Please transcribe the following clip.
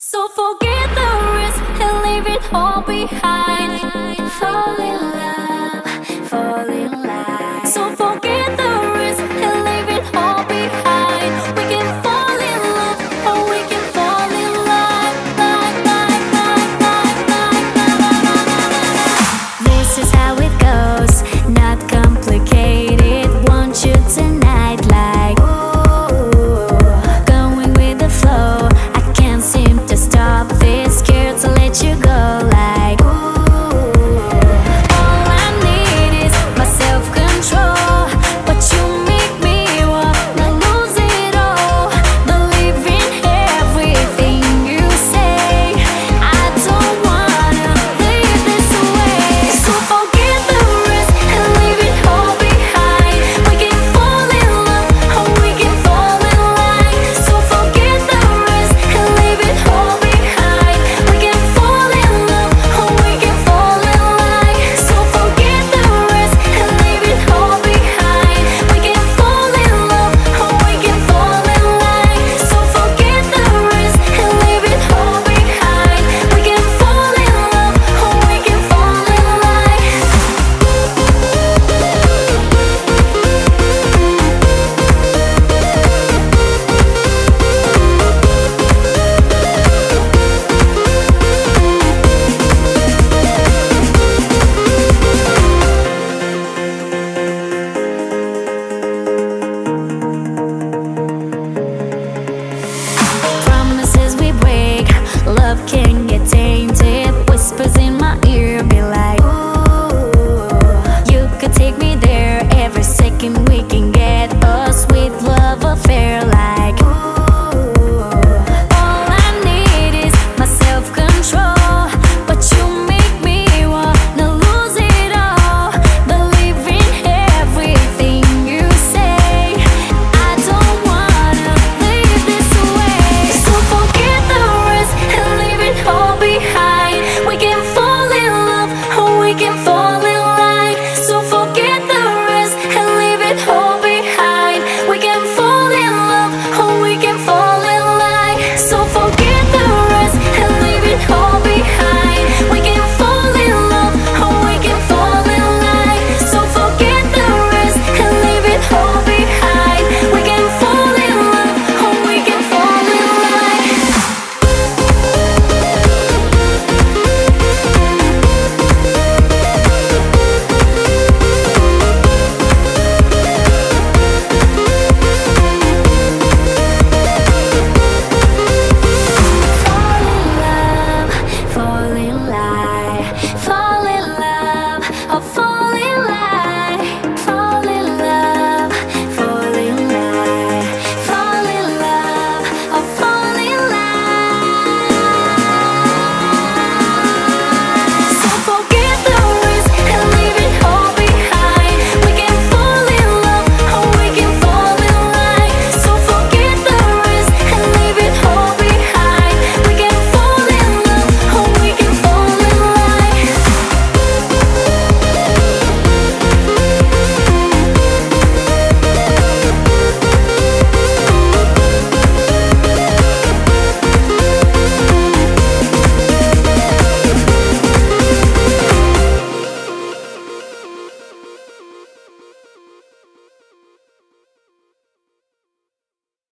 So forget the risk and leave it all behind. Fall in love, fall in line. So forget the risk and leave it all behind. We can fall in love, or we can fall in line. This is how it goes, not complicated. Want you tonight, like ooh, going with the flow. I can't seem to stop this.